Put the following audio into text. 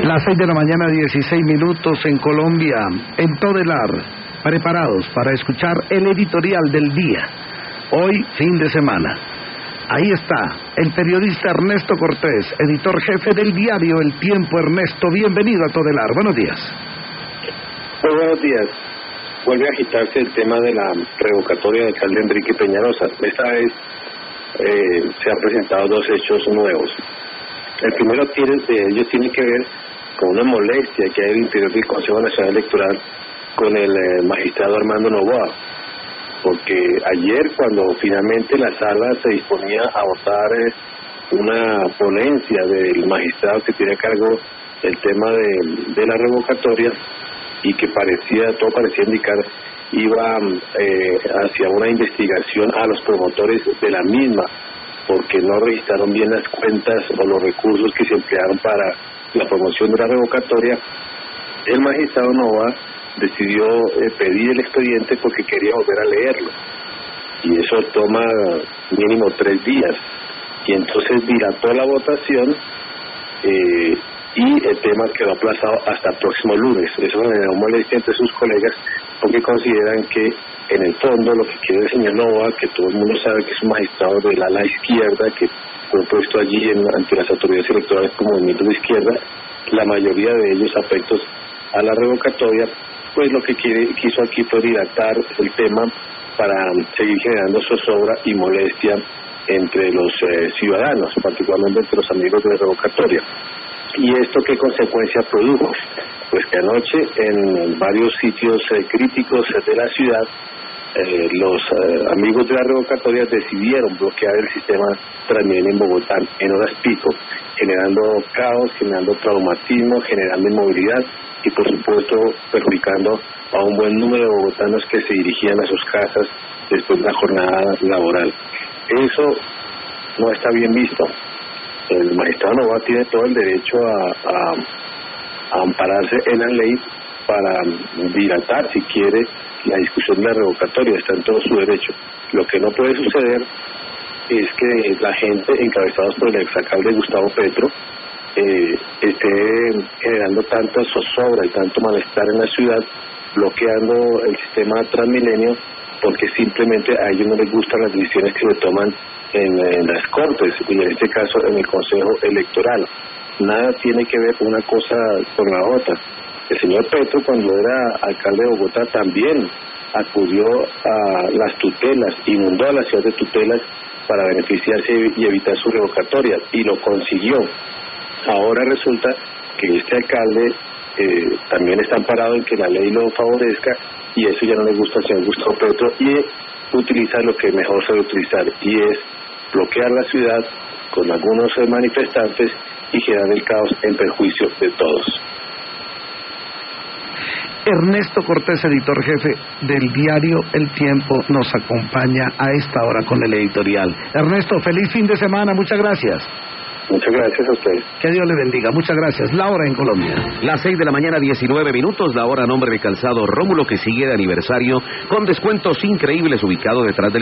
Las 6 de la mañana, 16 minutos en Colombia, en Todelar, preparados para escuchar el editorial del día. Hoy, fin de semana. Ahí está, el periodista Ernesto Cortés, editor jefe del diario El Tiempo. Ernesto, bienvenido a Todelar. Buenos días. Muy buenos días. Vuelve a agitarse el tema de la revocatoria del alcalde Enrique Peñalosa. Esta vez se han presentado dos hechos nuevos. El primero de ellos tiene que ver con una molestia que hay al interior del Consejo Nacional Electoral con el magistrado Armando Noboa, porque ayer, cuando finalmente la sala se disponía a votar una ponencia del magistrado que tiene a cargo el tema de la revocatoria, y que todo parecía indicar iba hacia una investigación a los promotores de la misma, porque no registraron bien las cuentas o los recursos que se emplearon para la promoción de la revocatoria, el magistrado Noboa decidió pedir el expediente porque quería volver a leerlo, y eso toma mínimo 3 días, y entonces dilató la votación y el tema quedó aplazado hasta el próximo lunes. Eso generó molestia entre sus colegas porque consideran que en el fondo lo que quiere el señor Noboa, que todo el mundo sabe que es un magistrado del ala izquierda, que fue puesto allí ante las autoridades electorales como movimiento de izquierda, la mayoría de ellos afectos a la revocatoria, pues lo que quiso aquí fue dilatar el tema para seguir generando zozobra y molestia entre los ciudadanos, particularmente entre los amigos de la revocatoria. ¿Y esto qué consecuencia produjo? Pues que anoche en varios sitios críticos de la ciudad, los amigos de la revocatoria decidieron bloquear el sistema Transmilenio en Bogotá en horas pico, generando caos, generando traumatismo, generando inmovilidad y por supuesto perjudicando a un buen número de bogotanos que se dirigían a sus casas después de la jornada laboral. Eso no está bien visto. El magistrado Noboa tiene todo el derecho a ampararse en la ley para dilatar, si quiere, la discusión de la revocatoria. Está en todo su derecho. Lo que no puede suceder es que la gente, encabezados por el exalcalde Gustavo Petro, esté generando tanta zozobra y tanto malestar en la ciudad, bloqueando el sistema Transmilenio, porque simplemente a ellos no les gustan las decisiones que se toman en las Cortes, y en este caso en el Consejo Electoral. Nada tiene que ver una cosa con la otra. El señor Petro, cuando era alcalde de Bogotá, también acudió a las tutelas, inundó a la ciudad de tutelas para beneficiarse y evitar su revocatoria, y lo consiguió. Ahora resulta que este alcalde también está amparado en que la ley lo favorezca, y eso ya no le gusta al señor Gustavo Petro, y utiliza lo que mejor sabe utilizar, y es bloquear la ciudad con algunos manifestantes y generar el caos en perjuicio de todos. Ernesto Cortés, editor jefe del diario El Tiempo, nos acompaña a esta hora con el editorial. Ernesto, feliz fin de semana, muchas gracias. Muchas gracias a usted. Que Dios le bendiga, muchas gracias. La hora en Colombia. Las 6 de la mañana, 19 minutos, la hora a nombre de Calzado Rómulo, que sigue de aniversario, con descuentos increíbles, ubicado detrás del